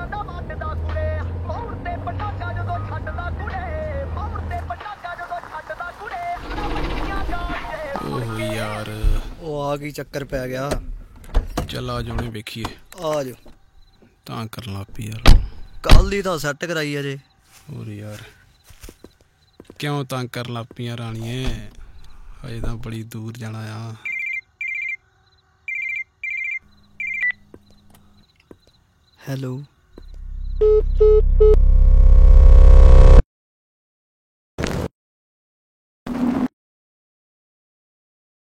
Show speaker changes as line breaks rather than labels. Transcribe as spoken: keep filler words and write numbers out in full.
ਓਹ ਯਾਰ
ਉਹ ਆ ਕੀ ਚੱਕਰ ਪੈ ਗਿਆ।
ਚੱਲ ਆ ਜਾਣੇ ਵੇਖੀਏ।
ਆ ਜਾ
ਤਾਂ ਕਰਨ ਲੱਗ ਪਈ ਯਾਰ।
ਕੱਲ ਦੀ ਤਾਂ ਸੈੱਟ ਕਰਾਈ ਅਜੇ।
ਹੋਰ ਯਾਰ ਕਿਉਂ ਤੰਗ ਕਰਨ ਲੱਗ ਪਈਆਂ ਰਾਣੀਏ, ਹਜੇ ਤਾਂ ਬੜੀ ਦੂਰ ਜਾਣਾ ਆ।
ਹੈਲੋ